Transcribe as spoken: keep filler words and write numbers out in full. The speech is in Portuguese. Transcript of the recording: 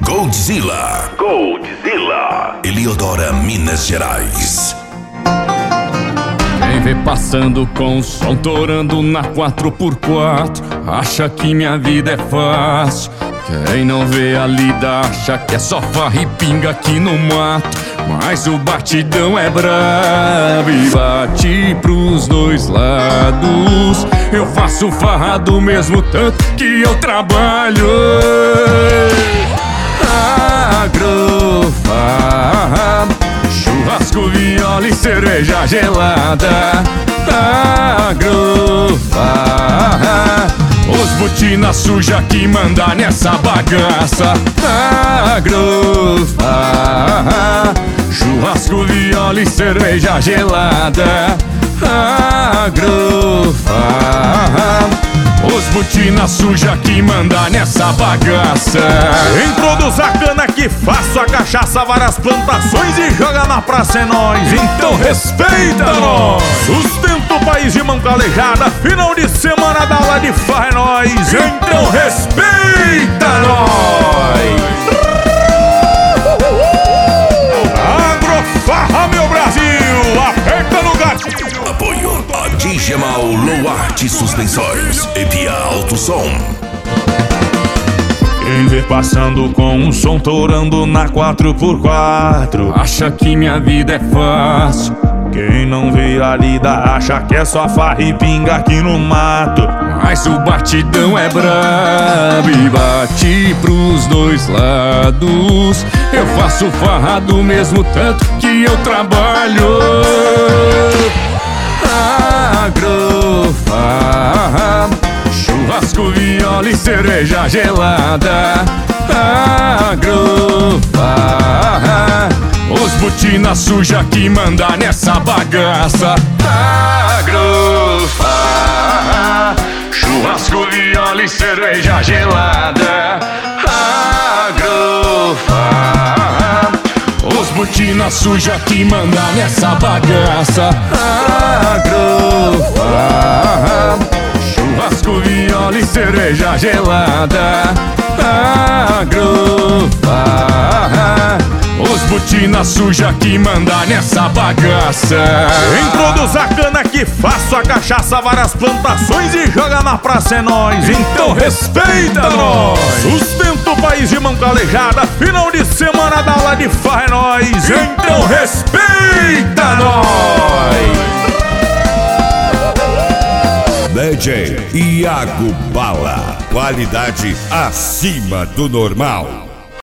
Godzilla. Godzilla. Eliodora, Minas Gerais. Quem vê passando com o som torando na quatro por quatro acha que minha vida é fácil. Quem não vê a lida acha que é só farra e pinga aqui no mato. Mas o batidão é brabo e bate pros dois lados. Eu faço farra do mesmo tanto que eu trabalho. Agrofarra, churrasco, viola e cerveja gelada. Agrofarra, os botina suja que manda nessa bagaça. Agrofarra, churrasco, viola e cerveja gelada. Agrofarra, os botina suja que manda nessa bagaça. Quem produz a cana que faço a cachaça, várias plantações e joga na praça é nós. Então respeita nós. Sustenta o país de mão calejada, final de semana da aula de farra é nós. Então respeita nós. Agrofarra, meu Brasil, aperta no gatilho. Apoio a Digemal Loarte Suspensões e Pia Alto Som. Quem vê passando com um som torando na quatro por quatro acha que minha vida é fácil. Quem não vê a lida acha que é só farra e pinga aqui no mato. Mas o batidão é brabo e bate pros dois lados. Eu faço farra do mesmo tanto que eu trabalho. Agrofarra, churrasco, viola e cerveja gelada. Agrofarra, os botina suja que manda nessa bagaça. Agrofarra, churrasco, viola e cerveja gelada. Agrofarra, os botina suja que manda nessa bagaça. Agrofarra, churrasco, viola e cerveja gelada. Agrofarra, os botina suja que manda nessa bagaça. Quem produz a cana que faço a cachaça, várias plantações e joga na praça é nós. Então respeita nós. Sustenta o país de mão calejada, final de semana da aula de farra é nós. Então respeita nós. D J Iago Bala, qualidade acima do normal.